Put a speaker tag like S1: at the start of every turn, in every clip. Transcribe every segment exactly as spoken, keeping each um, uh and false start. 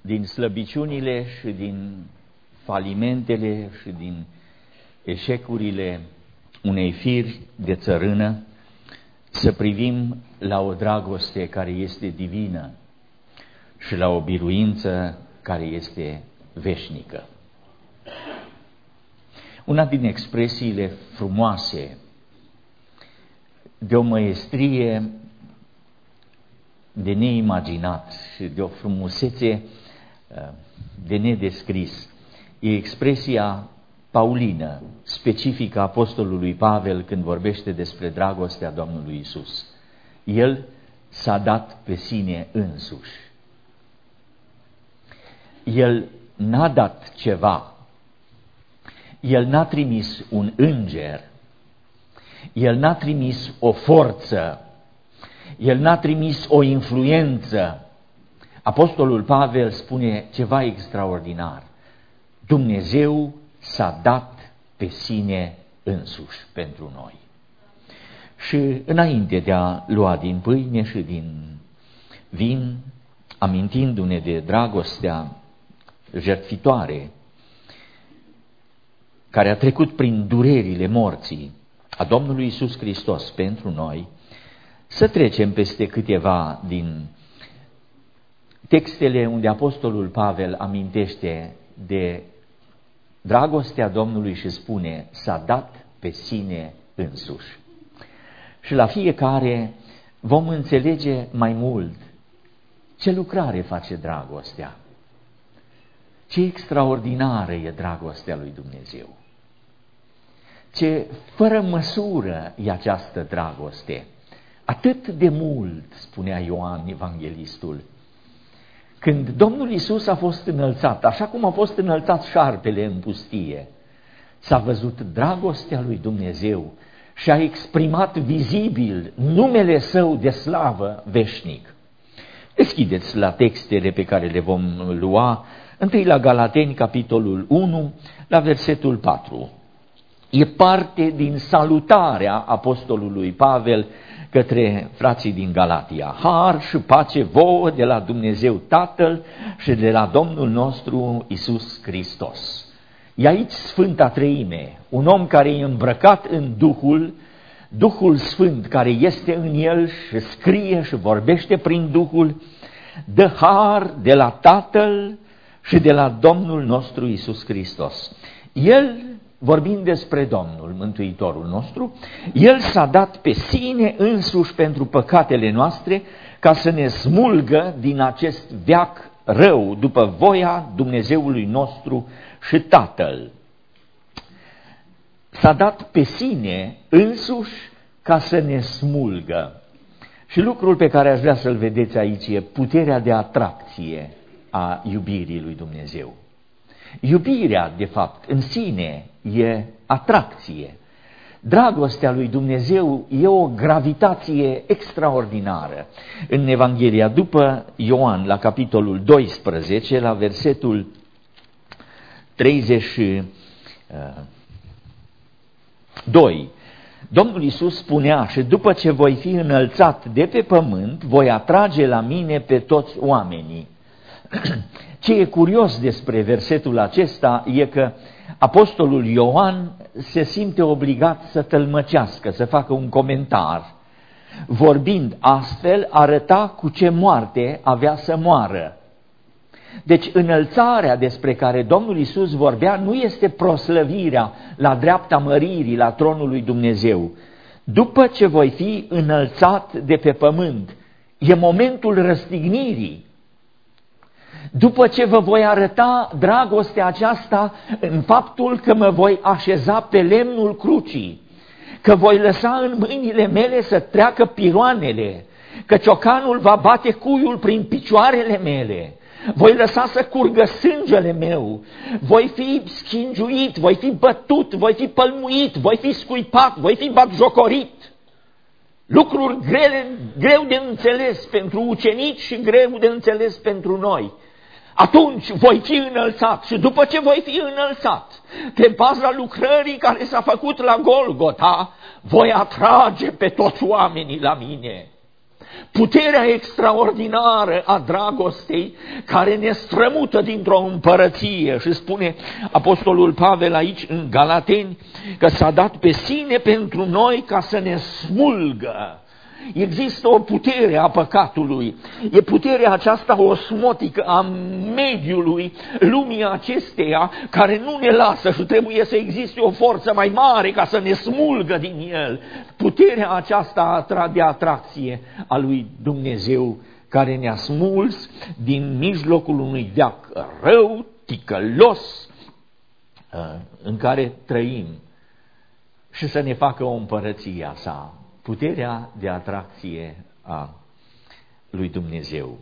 S1: din slăbiciunile și din falimentele și din eșecurile unei firi de țărână, să privim la o dragoste care este divină și la o biruință care este veșnică. Una din expresiile frumoase, de o măestrie de neimaginat și de o frumusețe de nedescris, e expresia paulină, specifică apostolului Pavel când vorbește despre dragostea Domnului Isus. El s-a dat pe sine însuși. El n-a dat ceva. El n-a trimis un înger. El n-a trimis o forță. El n-a trimis o influență. Apostolul Pavel spune ceva extraordinar. Dumnezeu s-a dat pe sine însuși pentru noi. Și înainte de a lua din pâine și din vin, amintindu-ne de dragostea jertfitoare care a trecut prin durerile morții a Domnului Iisus Hristos pentru noi, să trecem peste câteva din textele unde apostolul Pavel amintește de dragostea Domnului și spune, s-a dat pe sine însuși. Și la fiecare vom înțelege mai mult ce lucrare face dragostea. Ce extraordinară e dragostea lui Dumnezeu. Ce fără măsură e această dragoste. Atât de mult, spunea Ioan Evanghelistul, când Domnul Iisus a fost înălțat, așa cum a fost înălțat șarpele în pustie, s-a văzut dragostea lui Dumnezeu și a exprimat vizibil numele Său de slavă veșnic. Deschideți la textele pe care le vom lua, întâi la Galateni, capitolul unu, la versetul patru. E parte din salutarea apostolului Pavel către frații din Galatia. Har și pace vouă de la Dumnezeu Tatăl și de la Domnul nostru Iisus Hristos. E aici Sfânta Treime, un om care e îmbrăcat în Duhul, Duhul Sfânt care este în el și scrie și vorbește prin Duhul, dă har de la Tatăl și de la Domnul nostru Iisus Hristos. El, vorbind despre Domnul, Mântuitorul nostru, El s-a dat pe sine însuși pentru păcatele noastre ca să ne smulgă din acest veac rău după voia Dumnezeului nostru și Tatăl. S-a dat pe sine însuși ca să ne smulgă. Și lucrul pe care aș vrea să-l vedeți aici e puterea de atracție a iubirii lui Dumnezeu. Iubirea, de fapt, în sine e atracție. Dragostea lui Dumnezeu e o gravitație extraordinară. În Evanghelia după Ioan, la capitolul doisprezece, la versetul treizeci și doi, Domnul Iisus spunea, și după ce voi fi înălțat de pe pământ, voi atrage la mine pe toți oamenii. Ce e curios despre versetul acesta e că apostolul Ioan se simte obligat să tălmăcească, să facă un comentar. Vorbind astfel, arăta cu ce moarte avea să moară. Deci înălțarea despre care Domnul Iisus vorbea nu este proslăvirea la dreapta măririi, la tronul lui Dumnezeu. După ce voi fi înălțat de pe pământ, e momentul răstignirii. După ce vă voi arăta dragostea aceasta în faptul că mă voi așeza pe lemnul crucii, că voi lăsa în mâinile mele să treacă piroanele, că ciocanul va bate cuiul prin picioarele mele, voi lăsa să curgă sângele meu, voi fi schingiuit, voi fi bătut, voi fi pălmuit, voi fi scuipat, voi fi batjocorit. Lucruri grele, greu de înțeles pentru ucenici și greu de înțeles pentru noi. Atunci voi fi înălțat și după ce voi fi înălțat, pe baza lucrării care s-a făcut la Golgota, voi atrage pe toți oamenii la mine. puterea extraordinară a dragostei care ne strămută dintr-o împărăție. Și spune apostolul Pavel aici în Galateni că s-a dat pe sine pentru noi ca să ne smulgă. Există o putere a păcatului, e puterea aceasta osmotică a mediului, lumii acesteia, care nu ne lasă și trebuie să existe o forță mai mare ca să ne smulgă din el. Puterea aceasta de atracție a lui Dumnezeu, care ne-a smuls din mijlocul unui veac rău, ticălos, în care trăim, și să ne facă o împărăție a sa. Puterea de atracție a lui Dumnezeu.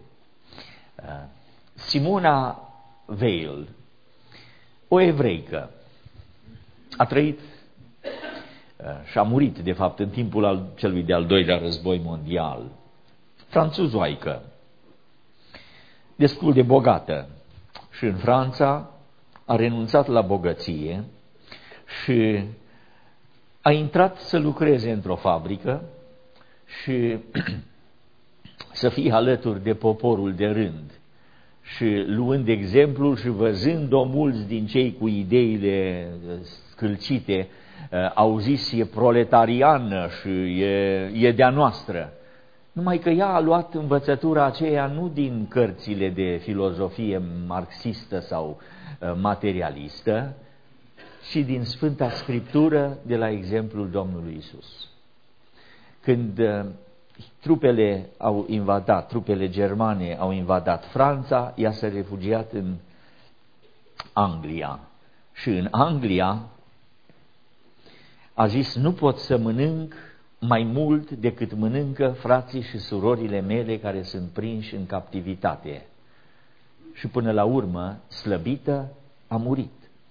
S1: Simona Weil, o evreică, a trăit și a murit, de fapt, în timpul al celui de-al doilea război mondial. Franțuzoaică, destul de bogată, și în Franța a renunțat la bogăție și a intrat să lucreze într-o fabrică și să fie alături de poporul de rând. Și luând exemplul și văzând-o, mulți din cei cu ideile scâlcite au zis e proletariană și e, e de-a noastră. Numai că ea a luat învățătura aceea nu din cărțile de filozofie marxistă sau materialistă, și din Sfânta Scriptură, de la exemplul Domnului Isus. Când uh, trupele au invadat, trupele germane au invadat Franța, ea s-a refugiat în Anglia. Și în Anglia a zis, nu pot să mănânc mai mult decât mănâncă frații și surorile mele care sunt prinși în captivitate. Și până la urmă, slăbită, a murit.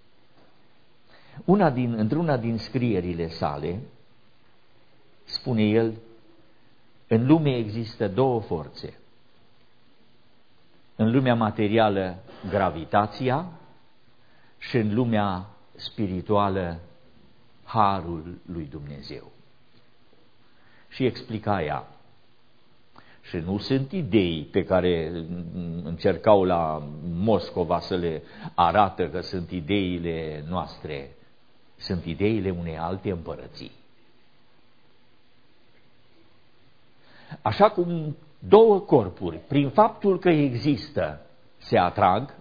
S1: Una din, într-una din scrierile sale, spune el, în lume există două forțe. În lumea materială, gravitația, și în lumea spirituală, harul lui Dumnezeu. Și explica ea. Și nu sunt idei pe care încercau la Moscova să le arată că sunt ideile noastre. Sunt ideile unei alte împărății. Așa cum două corpuri, prin faptul că există, se atrag,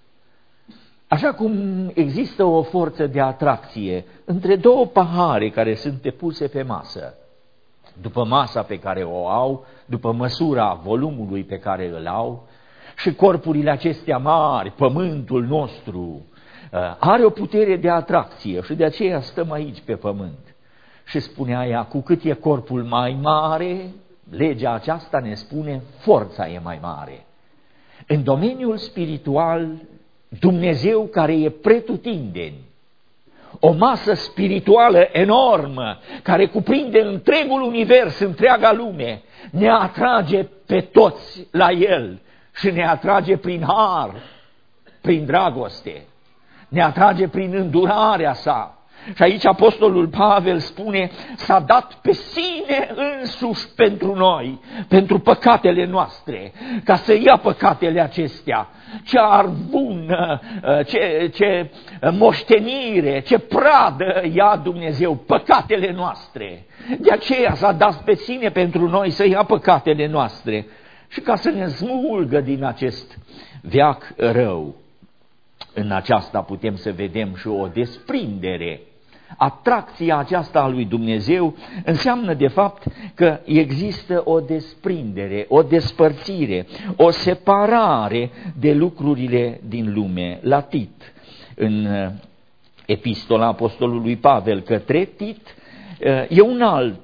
S1: așa cum există o forță de atracție între două pahare care sunt depuse pe masă, după masa pe care o au, după măsura volumului pe care îl au, și corpurile acestea mari, pământul nostru, are o putere de atracție și de aceea stăm aici pe pământ. Și spunea ea, cu cât e corpul mai mare, legea aceasta ne spune, forța e mai mare. În domeniul spiritual, Dumnezeu care e pretutindeni, o masă spirituală enormă, care cuprinde întregul univers, întreaga lume, ne atrage pe toți la El și ne atrage prin har, prin dragoste. Ne atrage prin îndurarea sa. Și aici apostolul Pavel spune, s-a dat pe sine însuși pentru noi, pentru păcatele noastre, ca să ia păcatele acestea. Ce arvun, ce, ce moștenire, ce pradă ia Dumnezeu, păcatele noastre. De aceea s-a dat pe sine pentru noi să ia păcatele noastre și ca să ne smulgă din acest veac rău. În aceasta putem să vedem și o desprindere. Atracția aceasta a lui Dumnezeu înseamnă de fapt că există o desprindere, o despărțire, o separare de lucrurile din lume. La Tit, în epistola apostolului Pavel către Tit, e un alt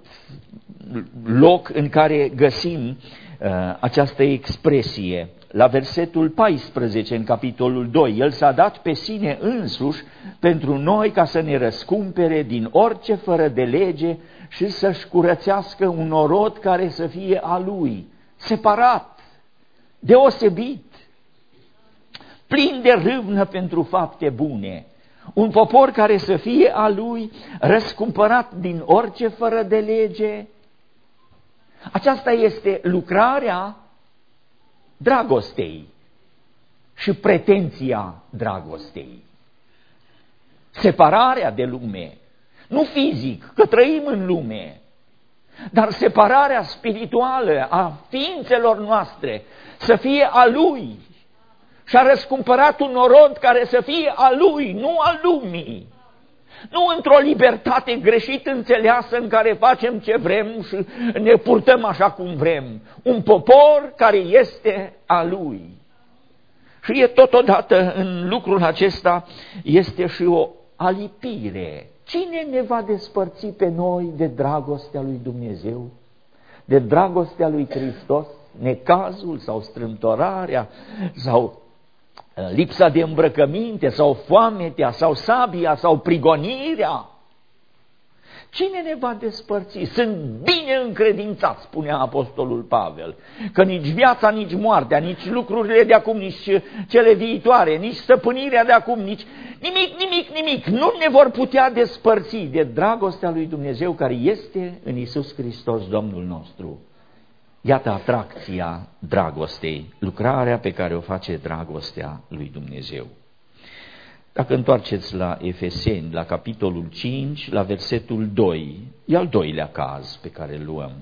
S1: loc în care găsim această expresie. La versetul paisprezece, în capitolul doi, El s-a dat pe sine însuși pentru noi ca să ne răscumpere din orice fără de lege și să-și curățească un norod care să fie a Lui, separat, deosebit, plin de râvnă pentru fapte bune, un popor care să fie a Lui, răscumpărat din orice fără de lege, Aceasta este lucrarea dragostei și pretenția dragostei. Separarea de lume, nu fizic, că trăim în lume, dar separarea spirituală a ființelor noastre să fie a Lui. Și-a răscumpărat un norod care să fie a Lui, nu a lumii. Nu într-o libertate greșit înțeleasă în care facem ce vrem și ne purtăm așa cum vrem. Un popor care este a Lui. Și e totodată în lucrul acesta este și o alipire. Cine ne va despărți pe noi de dragostea lui Dumnezeu? De dragostea lui Hristos? Necazul sau strâmtorarea sau lipsa de îmbrăcăminte sau foametea sau sabia sau prigonirea? Cine ne va despărți? Sunt bine încredințat, spunea apostolul Pavel, că nici viața, nici moartea, nici lucrurile de acum, nici cele viitoare, nici stăpânirea de acum, nici nimic, nimic, nimic nu ne vor putea despărți de dragostea lui Dumnezeu care este în Iisus Hristos, Domnul nostru. Iată atracția dragostei, lucrarea pe care o face dragostea lui Dumnezeu. Dacă întoarceți la Efeseni, la capitolul cinci, la versetul doi, e al doilea caz pe care îl luăm.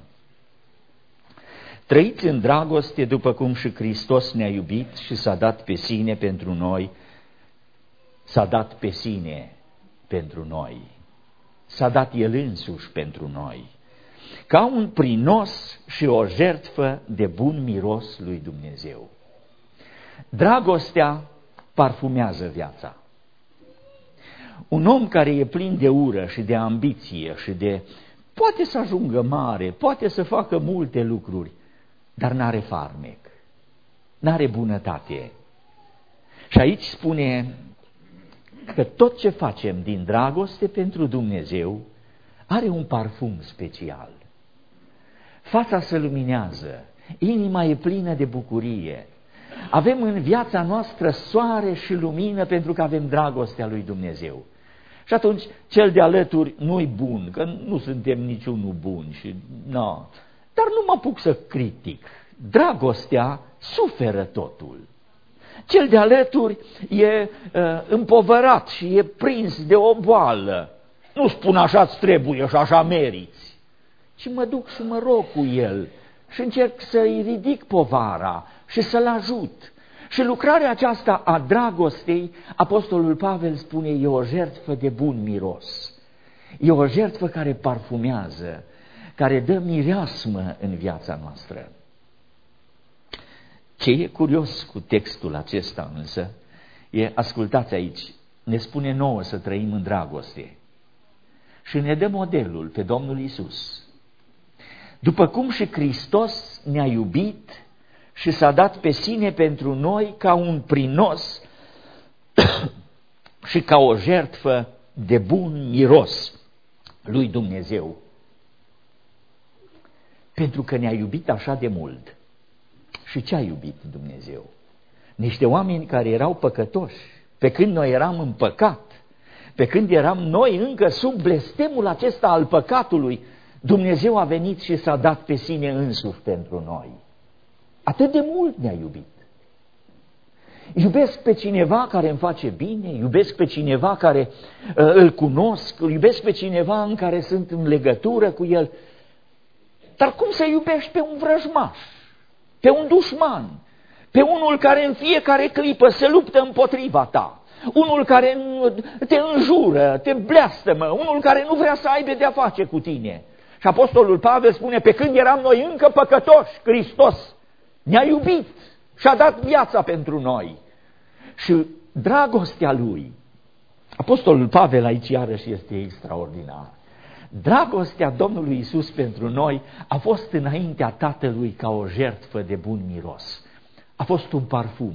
S1: Trăiți în dragoste după cum și Hristos ne-a iubit și s-a dat pe sine pentru noi, s-a dat pe sine pentru noi, s-a dat El însuși pentru noi, ca un prinos și o jertfă de bun miros lui Dumnezeu. Dragostea parfumează viața. Un om care e plin de ură și de ambiție și de... poate să ajungă mare, poate să facă multe lucruri, dar n-are farmec, n-are bunătate. Și aici spune că tot ce facem din dragoste pentru Dumnezeu are un parfum special. Fața se luminează, inima e plină de bucurie. Avem în viața noastră soare și lumină pentru că avem dragostea lui Dumnezeu. Și atunci cel de alături nu-i bun, că nu suntem niciunul bun și no. Dar nu mă apuc să critic. Dragostea suferă totul. Cel de alături e uh, împovărat și e prins de o boală. Nu spun așa-ți trebuie și așa meriți, ci mă duc și mă rog cu el și încerc să-i ridic povara și să-l ajut. Și lucrarea aceasta a dragostei, apostolul Pavel spune, e o jertfă de bun miros. E o jertfă care parfumează, care dă mireasmă în viața noastră. Ce e curios cu textul acesta însă, e, ascultați aici, ne spune nouă să trăim în dragoste și ne dă modelul pe Domnul Iisus. După cum și Hristos ne-a iubit și s-a dat pe sine pentru noi ca un prinos și ca o jertfă de bun miros lui Dumnezeu. Pentru că ne-a iubit așa de mult. Și ce a iubit Dumnezeu? Niște oameni care erau păcătoși, pe când noi eram în păcat, pe când eram noi încă sub blestemul acesta al păcatului, Dumnezeu a venit și s-a dat pe sine însuși pentru noi. Atât de mult ne-a iubit. Iubesc pe cineva care îmi face bine, iubesc pe cineva care uh, îl cunosc, iubesc pe cineva în care sunt în legătură cu el. Dar cum să iubești pe un vrăjmaș, pe un dușman, pe unul care în fiecare clipă se luptă împotriva ta, unul care te înjură, te bleastămă, unul care nu vrea să aibă de-a face cu tine? Și apostolul Pavel spune, pe când eram noi încă păcătoși, Hristos ne-a iubit și a dat viața pentru noi. Și dragostea lui, apostolul Pavel aici iarăși este extraordinar. Dragostea Domnului Iisus pentru noi a fost înaintea Tatălui ca o jertfă de bun miros. A fost un parfum.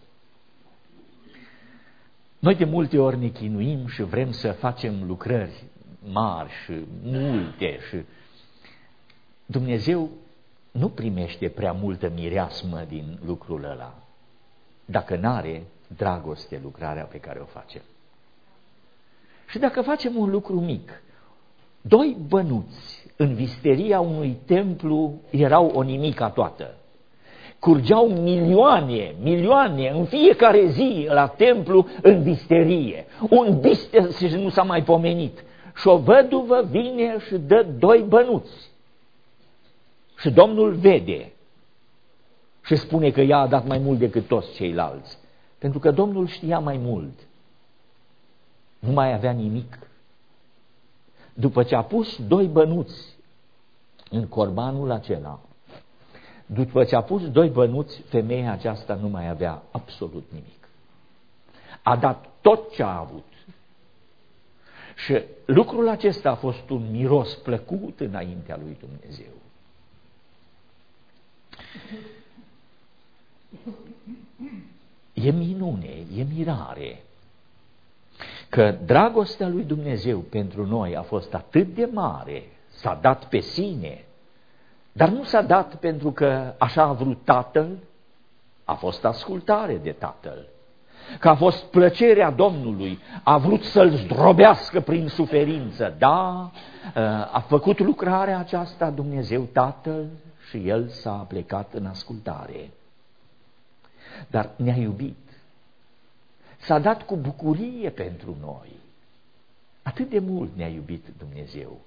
S1: Noi de multe ori ne chinuim și vrem să facem lucrări mari și multe și Dumnezeu nu primește prea multă mireasmă din lucrul ăla dacă n-are dragoste lucrarea pe care o facem. Și dacă facem un lucru mic, Doi bănuți în visteria unui templu erau o nimica toată. Curgeau milioane, milioane în fiecare zi la templu în visterie. Un bister și nu s-a mai pomenit. Și o văduvă vine și dă doi bănuți. Și Domnul vede și spune că ea a dat mai mult decât toți ceilalți. Pentru că Domnul știa mai mult. Nu mai avea nimic. După ce a pus doi bănuți în corbanul acela, după ce a pus doi bănuți, femeia aceasta nu mai avea absolut nimic. A dat tot ce a avut. Și lucrul acesta a fost un miros plăcut înaintea lui Dumnezeu. E minune, e mirare că dragostea lui Dumnezeu pentru noi a fost atât de mare, s-a dat pe sine, dar nu s-a dat pentru că așa a vrut Tatăl, a fost ascultare de Tatăl, că a fost plăcerea Domnului, a vrut să-l zdrobească prin suferință, da, a făcut lucrarea aceasta Dumnezeu Tatăl și El s-a plecat în ascultare, dar ne-a iubit. S-a dat cu bucurie pentru noi. Atât de mult ne-a iubit Dumnezeu.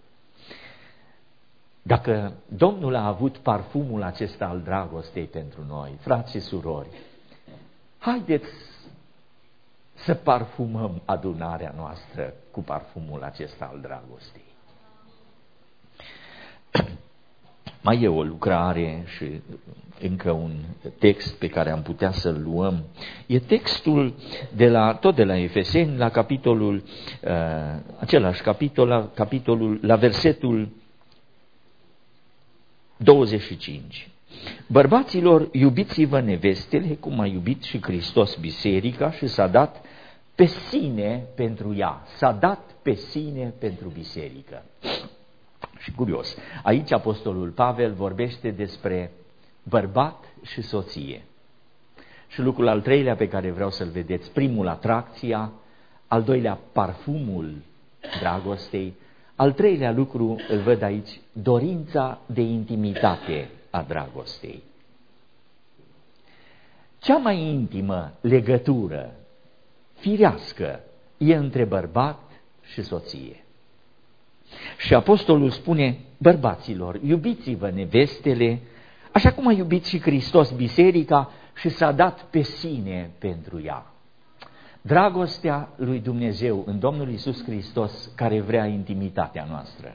S1: Dacă Domnul a avut parfumul acesta al dragostei pentru noi, frați și surori, haideți să parfumăm adunarea noastră cu parfumul acesta al dragostei. Mai e o lucrare și încă un text pe care am putea să-l luăm. E textul de la, tot de la Efeseni, la capitolul, uh, același capitol, la, capitolul, la versetul douăzeci și cinci. Bărbaților, iubiți-vă nevestele, cum a iubit și Hristos biserica și s-a dat pe sine pentru ea. S-a dat pe sine pentru biserică. Și curios, aici apostolul Pavel vorbește despre bărbat și soție. Și lucrul al treilea pe care vreau să-l vedeți, primul atracția, al doilea parfumul dragostei, al treilea lucru îl văd aici, dorința de intimitate a dragostei. Cea mai intimă legătură firească e între bărbat și soție. Și apostolul spune, bărbaților, iubiți-vă nevestele, așa cum a iubit și Hristos biserica și s-a dat pe sine pentru ea. Dragostea lui Dumnezeu în Domnul Iisus Hristos, care vrea intimitatea noastră.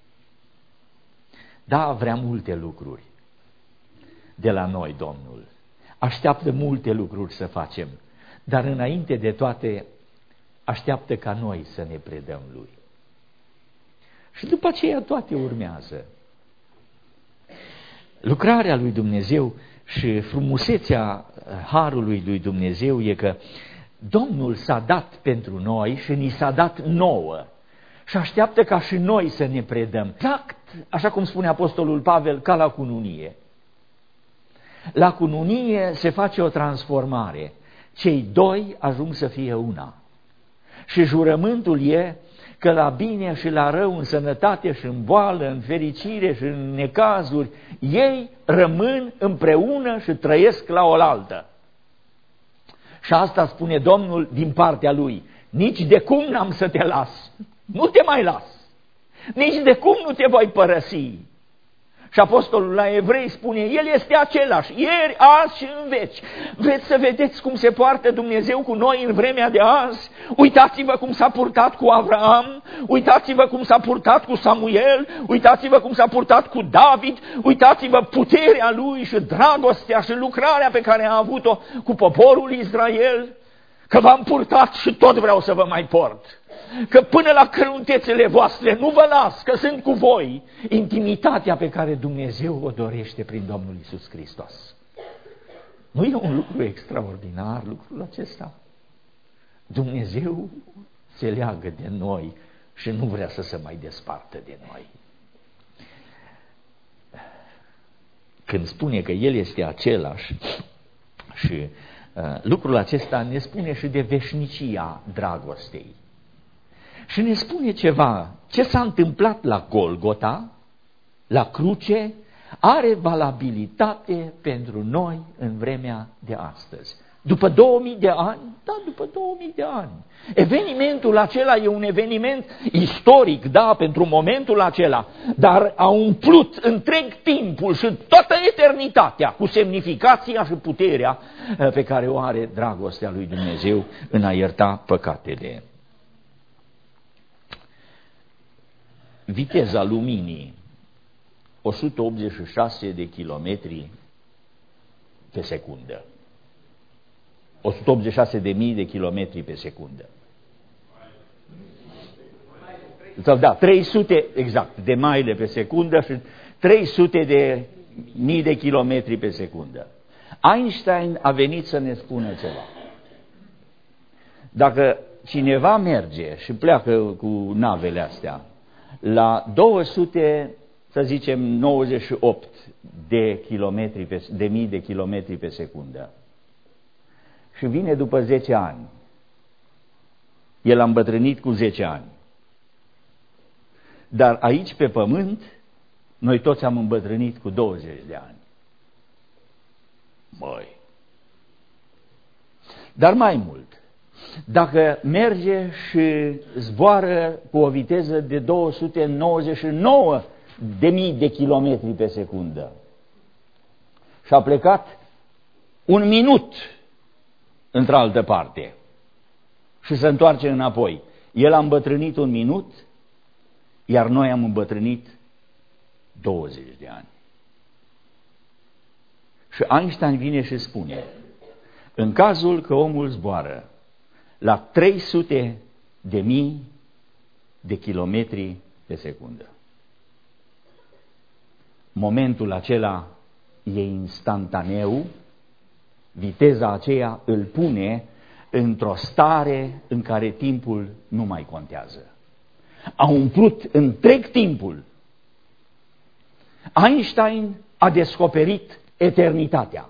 S1: Da, vrea multe lucruri de la noi, Domnul. Așteaptă multe lucruri să facem, dar înainte de toate așteaptă ca noi să ne predăm Lui. Și după aceea toate urmează. Lucrarea lui Dumnezeu și frumusețea harului lui Dumnezeu e că Domnul s-a dat pentru noi și ni s-a dat nouă și așteaptă ca și noi să ne predăm. Exact, așa cum spune apostolul Pavel, ca la cununie. La cununie se face o transformare. Cei doi ajung să fie una. Și jurământul e că la bine și la rău, în sănătate și în boală, în fericire și în necazuri, ei rămân împreună și trăiesc la oaltă. Și asta spune Domnul din partea Lui. Nici de cum n-am să te las, nu te mai las, nici de cum nu te voi părăsi. Și apostolul la Evrei spune, El este același, ieri, azi și în veci. Vreți să vedeți cum se poartă Dumnezeu cu noi în vremea de azi? Uitați-vă cum s-a purtat cu Avraam, uitați-vă cum s-a purtat cu Samuel, uitați-vă cum s-a purtat cu David, uitați-vă puterea lui și dragostea și lucrarea pe care a avut-o cu poporul Israel, că v-am purtat și tot vreau să vă mai port. Că până la cruntețele voastre nu vă las, că sunt cu voi. Intimitatea pe care Dumnezeu o dorește prin Domnul Iisus Hristos. Nu e un lucru extraordinar lucrul acesta? Dumnezeu se leagă de noi și nu vrea să se mai despartă de noi. Când spune că El este același și uh, lucrul acesta ne spune și de veșnicia dragostei. și ne spune ceva. Ce s-a întâmplat la Golgota, la cruce, are valabilitate pentru noi în vremea de astăzi. După două mii de ani? Da, după două mii de ani. Evenimentul acela e un eveniment istoric, da, pentru momentul acela, dar a umplut întreg timpul și toată eternitatea cu semnificația și puterea pe care o are dragostea lui Dumnezeu în a ierta păcatele. Viteza luminii, o sută optzeci și șase de kilometri pe secundă. o sută optzeci și șase de mii de kilometri pe secundă. Sau da, trei sute, exact, de maile pe secundă și trei sute de mii de kilometri pe secundă. Einstein a venit să ne spună ceva. Dacă cineva merge și pleacă cu navele astea la două sute, să zicem, nouăzeci și opt de kilometri pe, de mii de kilometri pe secundă, și vine după zece ani, el a îmbătrânit cu zece ani. Dar aici pe pământ, noi toți am îmbătrânit cu douăzeci de ani. Măi! Dar mai mult, dacă merge și zboară cu o viteză de două sute nouăzeci și nouă de mii de kilometri pe secundă și a plecat un minut într-altă parte și se întoarce înapoi, el a îmbătrânit un minut, iar noi am îmbătrânit douăzeci de ani. Și Einstein vine și spune, în cazul că omul zboară la trei sute de mii de kilometri pe secundă, momentul acela e instantaneu, viteza aceea îl pune într-o stare în care timpul nu mai contează. A umplut întreg timpul. Einstein a descoperit eternitatea.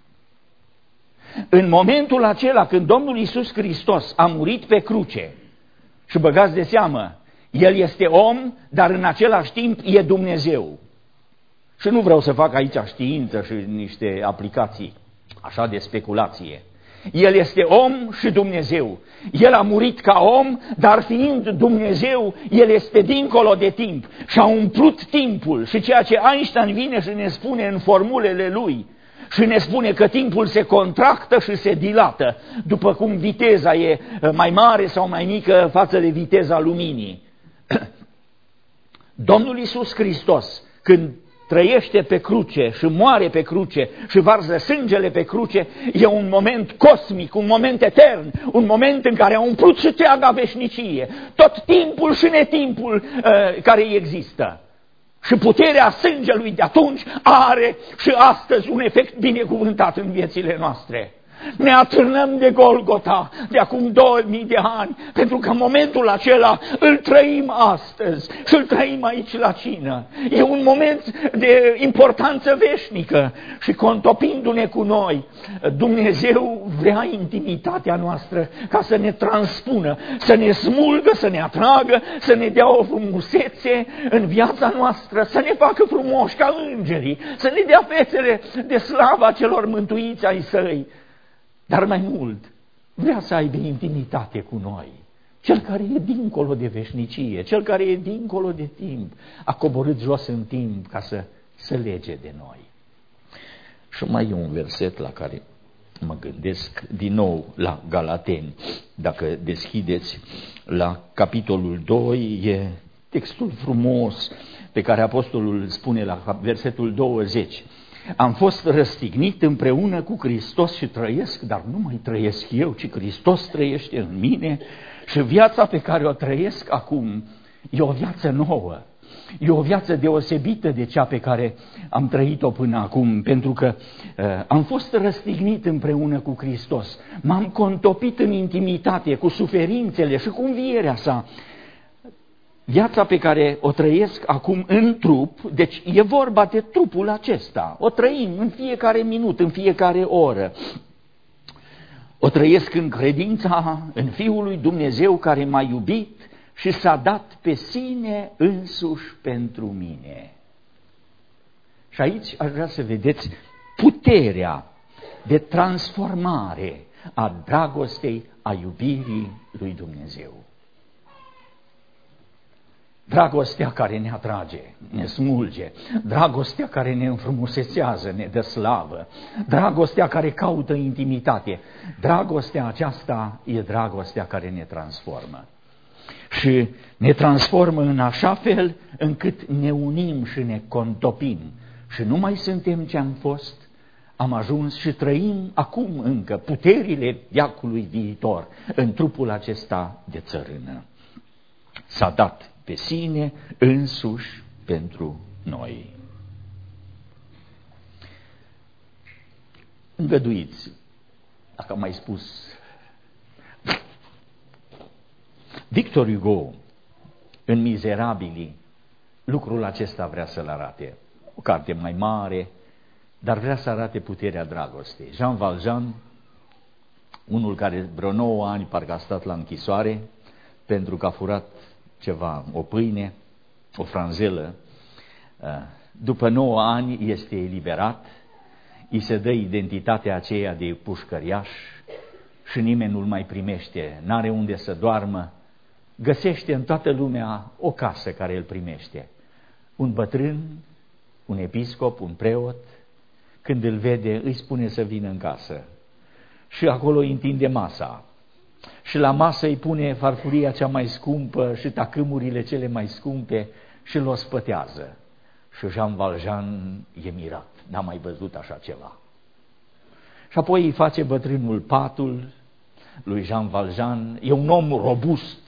S1: În momentul acela când Domnul Iisus Hristos a murit pe cruce, și băgați de seamă, El este om, dar în același timp e Dumnezeu. Și nu vreau să fac aici știință și niște aplicații așa de speculație. El este om și Dumnezeu. El a murit ca om, dar fiind Dumnezeu, El este dincolo de timp și a umplut timpul. Și ceea ce Einstein vine și ne spune în formulele lui și ne spune că timpul se contractă și se dilată, după cum viteza e mai mare sau mai mică față de viteza luminii. Domnul Iisus Hristos, când trăiește pe cruce și moare pe cruce și varză sângele pe cruce, e un moment cosmic, un moment etern, un moment în care a umplut și întreaga veșnicie, tot timpul și netimpul uh, care există. Și puterea sângelui de atunci are și astăzi un efect binecuvântat în viețile noastre. Ne atârnăm de Golgota de acum două mii de ani, pentru că momentul acela îl trăim astăzi și îl trăim aici la cină. E un moment de importanță veșnică și contopindu-ne cu noi, Dumnezeu vrea intimitatea noastră ca să ne transpună, să ne smulgă, să ne atragă, să ne dea o frumusețe în viața noastră, să ne facă frumoși ca îngerii, să ne dea fețele de slava celor mântuiți ai Săi. Dar mai mult, vrea să aibă intimitate cu noi. Cel care e dincolo de veșnicie, cel care e dincolo de timp, a coborât jos în timp ca să se lege de noi. Și mai e un verset la care mă gândesc din nou la Galateni. Dacă deschideți la capitolul doi, e textul frumos pe care apostolul spune la versetul douăzeci. Am fost răstignit împreună cu Hristos și trăiesc, dar nu mai trăiesc eu, ci Hristos trăiește în mine și viața pe care o trăiesc acum e o viață nouă. E o viață deosebită de cea pe care am trăit-o până acum, pentru că uh, am fost răstignit împreună cu Hristos, m-am contopit în intimitate cu suferințele și cu învierea sa. Viața pe care o trăiesc acum în trup, deci e vorba de trupul acesta, o trăim în fiecare minut, în fiecare oră. O trăiesc în credința în Fiul lui Dumnezeu care m-a iubit și s-a dat pe sine însuși pentru mine. Și aici aș vrea să vedeți puterea de transformare a dragostei, a iubirii lui Dumnezeu. Dragostea care ne atrage, ne smulge, dragostea care ne înfrumusețează, ne dă slavă, dragostea care caută intimitate, dragostea aceasta e dragostea care ne transformă. Și ne transformă în așa fel încât ne unim și ne contopim și nu mai suntem ce am fost, am ajuns și trăim acum încă puterile veacului viitor în trupul acesta de țărână. S-a dat pe sine însuși pentru noi. Îngăduiți, dacă am mai spus, Victor Hugo, în Mizerabili, lucrul acesta vrea să-l arate. O carte mai mare, dar vrea să arate puterea dragostei. Jean Valjean, unul care vreo nouă ani parcă a stat la închisoare pentru că a furat ceva, o pâine, o franzelă, după nouă ani este eliberat, îi se dă identitatea aceea de pușcăriaș și nimeni nu-l mai primește, n-are unde să doarmă, găsește în toată lumea o casă care îl primește. Un bătrân, un episcop, un preot, când îl vede, îi spune să vină în casă și acolo îi întinde masa. Și la masă îi pune farfuria cea mai scumpă și tacâmurile cele mai scumpe și îl ospătează. Și Jean Valjean e mirat, n-a mai văzut așa ceva. Și apoi îi face bătrânul patul lui Jean Valjean, e un om robust,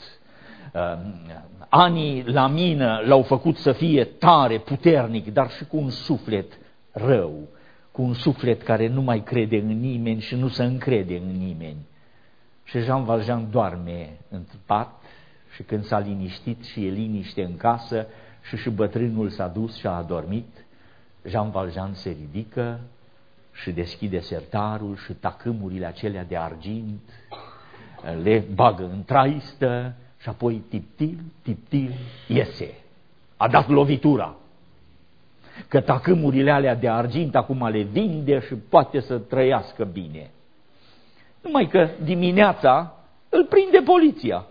S1: anii la mină l-au făcut să fie tare, puternic, dar și cu un suflet rău, cu un suflet care nu mai crede în nimeni și nu se încrede în nimeni. Și Jean Valjean doarme în pat și când s-a liniștit și e liniște în casă și și bătrânul s-a dus și a adormit, Jean Valjean se ridică și deschide sertarul și tacâmurile acelea de argint, le bagă în traistă și apoi tiptil, tiptil, iese. A dat lovitura. Că tacâmurile alea de argint acum le vinde și poate să trăiască bine. Numai că dimineața îl prinde poliția.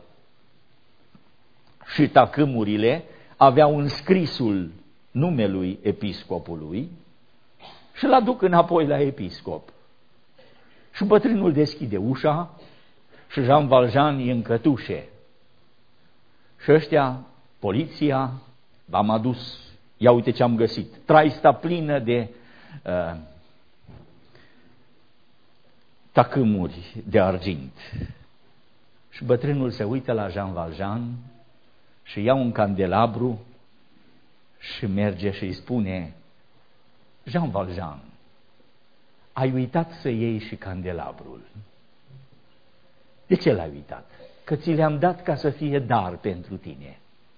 S1: Și tacâmurile aveau înscrisul numelui episcopului și îl aduc înapoi la episcop. Și bătrânul deschide ușa și Jean Valjean e în cătușe. Și ăștia, poliția, v-am adus, ia uite ce am găsit, traista plină de uh, tacâmuri de argint. Și bătrânul se uită la Jean Valjean și ia un candelabru și merge și îi spune: Jean Valjean, ai uitat să iei și candelabrul. De ce l-ai uitat? Că ți le-am dat ca să fie dar pentru tine.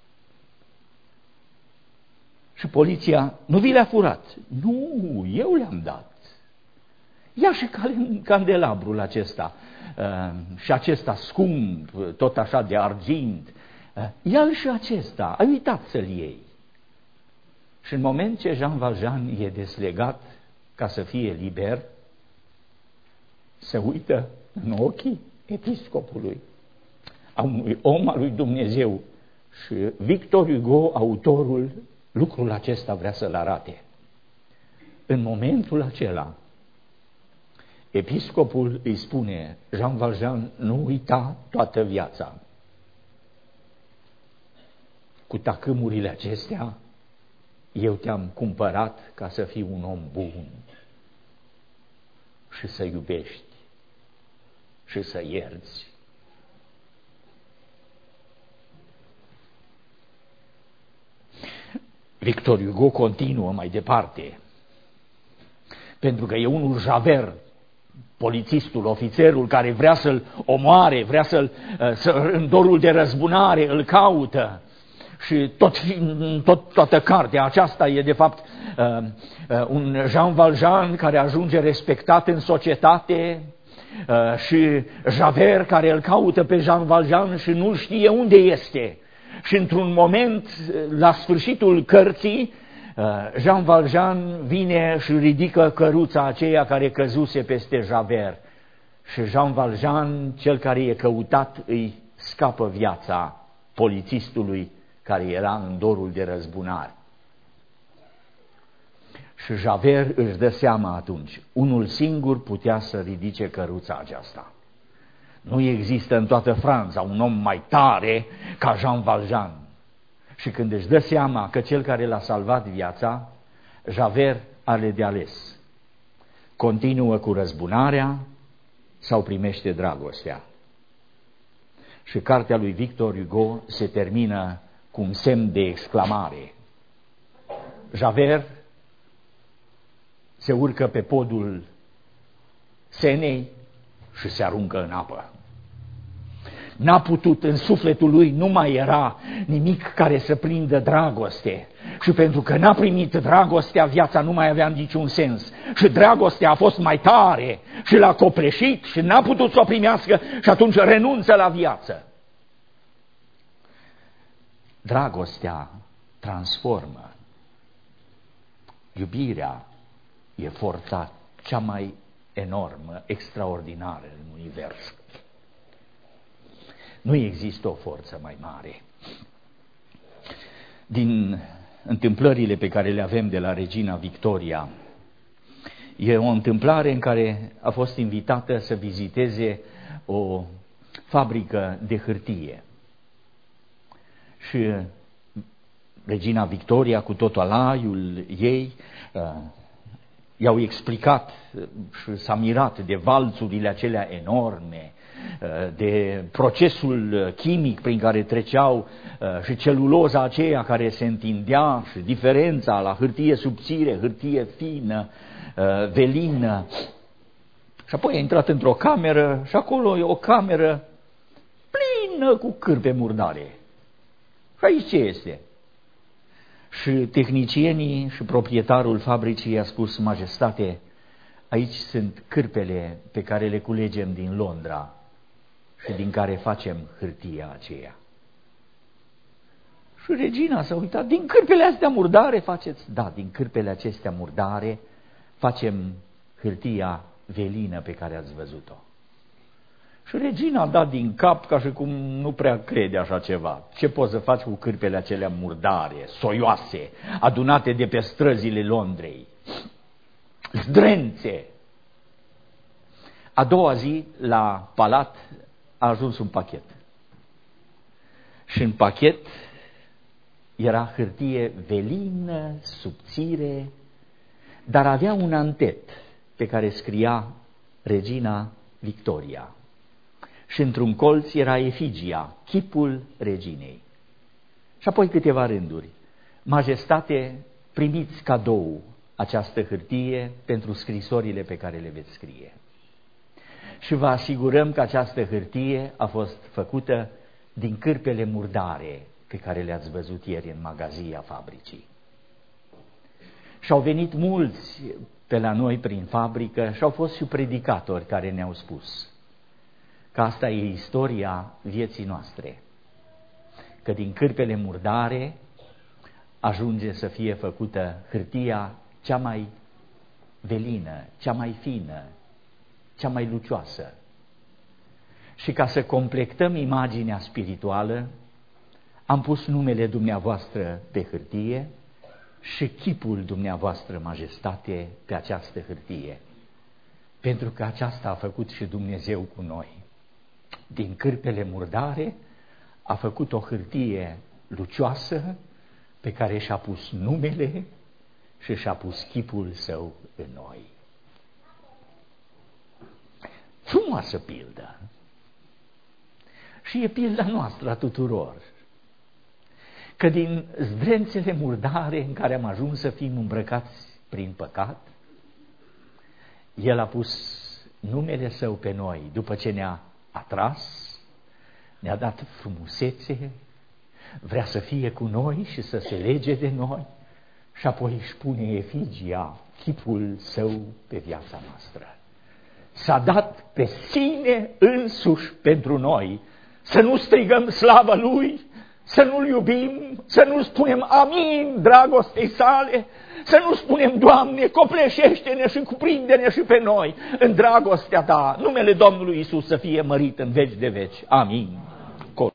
S1: Și poliția: nu vi le-a furat. Nu, eu le-am dat. Ia și candelabrul acesta uh, și acesta scump, tot așa de argint, uh, ia-l și acesta, ai uitat să-l iei. Și în moment ce Jean Valjean e deslegat ca să fie liber, se uită în ochii episcopului, a unui om al lui Dumnezeu. Și Victor Hugo, autorul, lucrul acesta vrea să-l arate. În momentul acela, episcopul îi spune: Jean Valjean, nu uita toată viața. Cu tacâmurile acestea, eu te-am cumpărat ca să fii un om bun și să iubești și să ierți. Victor Hugo continuă mai departe, pentru că e unul Javert, polițistul, ofițerul care vrea să-l omoare, vrea să-l, să, în dorul de răzbunare îl caută. Și tot, tot, toată cartea aceasta e de fapt uh, uh, un Jean Valjean care ajunge respectat în societate uh, și Javert care îl caută pe Jean Valjean și nu știe unde este. și într-un moment, la sfârșitul cărții, Jean Valjean vine și ridică căruța aceea care căzuse peste Javert. Și Jean Valjean, cel care e căutat, îi scapă viața polițistului care era în dorul de răzbunare. Și Javert își dă seama atunci, unul singur putea să ridice căruța aceasta. Nu există în toată Franța un om mai tare ca Jean Valjean. Și când își dă seama că cel care l-a salvat viața, Javert are de ales. Continuă cu răzbunarea sau primește dragostea. Și cartea lui Victor Hugo se termină cu un semn de exclamare. Javert se urcă pe podul Senei și se aruncă în apă. N-a putut, în sufletul lui nu mai era nimic care să prindă dragoste. Și pentru că n-a primit dragostea, viața nu mai avea niciun sens. Și dragostea a fost mai tare și l-a copleșit și n-a putut să o primească și atunci renunță la viață. Dragostea transformă. Iubirea e forța cea mai enormă, extraordinară în univers. Nu există o forță mai mare. Din întâmplările pe care le avem de la Regina Victoria, e o întâmplare în care a fost invitată să viziteze o fabrică de hârtie. Și Regina Victoria, cu tot alaiul ei, i-au explicat și s-a mirat de valțurile acelea enorme, de procesul chimic prin care treceau și celuloza aceea care se întindea și diferența la hârtie subțire, hârtie fină, velină. Și apoi a intrat într-o cameră și acolo e o cameră plină cu cârpe murdare. Și aici ce este? Și tehnicienii și proprietarul fabricii i-a spus: Majestate, aici sunt cârpele pe care le culegem din Londra și din care facem hârtia aceea. Și regina s-a uitat: din cârpele astea murdare faceți? Da, din cârpele acestea murdare facem hârtia velină pe care ați văzut-o. Și regina a dat din cap ca și cum nu prea crede așa ceva. Ce poți să faci cu cârpele acelea murdare, soioase, adunate de pe străzile Londrei? Zdrențe! A doua zi, la palat, a ajuns un pachet. Și în pachet era hârtie velină, subțire, dar avea un antet pe care scria Regina Victoria. Și într-un colț era efigia, chipul reginei. Și apoi câteva rânduri. Majestate, primiți cadou această hârtie pentru scrisorile pe care le veți scrie. Și vă asigurăm că această hârtie a fost făcută din cârpele murdare pe care le-ați văzut ieri în magazia fabricii. Și au venit mulți pe la noi prin fabrică și au fost și predicatori care ne-au spus că asta e istoria vieții noastre, că din cârpele murdare ajunge să fie făcută hârtia cea mai velină, cea mai fină, cea mai lucioasă. Și ca să completăm imaginea spirituală, am pus numele dumneavoastră pe hârtie și chipul dumneavoastră, Majestate, pe această hârtie, pentru că aceasta a făcut și Dumnezeu cu noi. Din cârpele murdare a făcut o hârtie lucioasă pe care și-a pus numele și și-a pus chipul său în noi. Frumoasă pildă! Și e pilda noastră a tuturor, că din zdrențele murdare în care am ajuns să fim îmbrăcați prin păcat, El a pus numele Său pe noi după ce ne-a atras, ne-a dat frumusețe, vrea să fie cu noi și să se lege de noi și apoi își pune efigia, chipul Său pe viața noastră. S-a dat pe sine însuși pentru noi, să nu strigăm slavă Lui, să nu-L iubim, să nu spunem amin dragostei sale, să nu spunem, Doamne, copleșește-ne și cuprinde-ne și pe noi în dragostea Ta. Numele Domnului Iisus să fie mărit în veci de veci. Amin.